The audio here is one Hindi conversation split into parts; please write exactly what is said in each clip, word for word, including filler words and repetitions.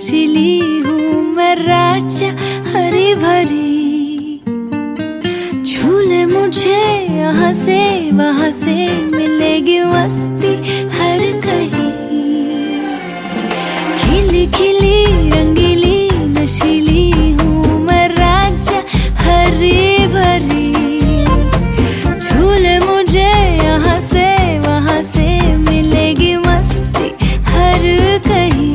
नशीली हूँ मैं राजा हरी भरी। झूले मुझे यहाँ से वहाँ से मिलेगी मस्ती हर कहीं। खिली खिली रंगीली नशीली हूँ मैं राजा हरी भरी। झूले मुझे यहाँ से वहाँ से मिलेगी मस्ती हर कहीं।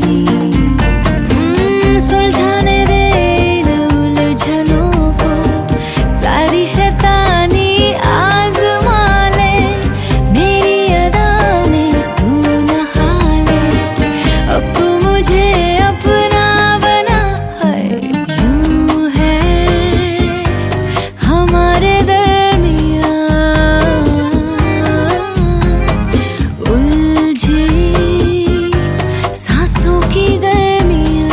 सुलझाने दे उलझनों को सारी शैतानी आजमा ले। मेरी अदा में तू नहा ले। अब तू मुझे अपना बना है। यूं है हमारे दरमियां उलझी सांसों की गर्मियां।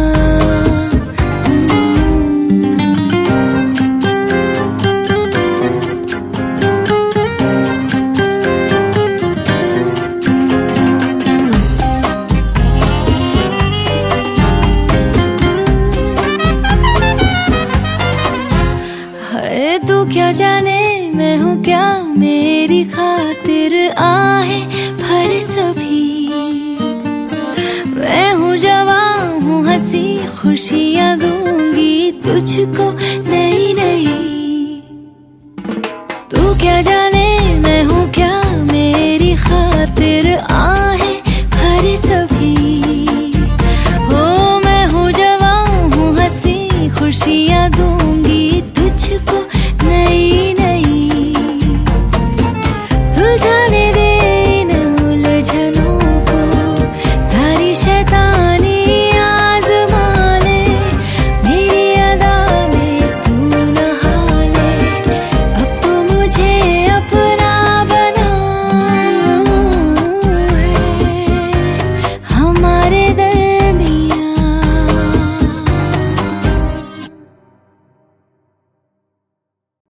है तू क्या जाने मैं हूँ क्या, मेरी खातिर आहे भर सभी। मैं हूँ जवां हूँ हंसी खुशियाँ दूंगी तुझको नई नई। तू क्या जाने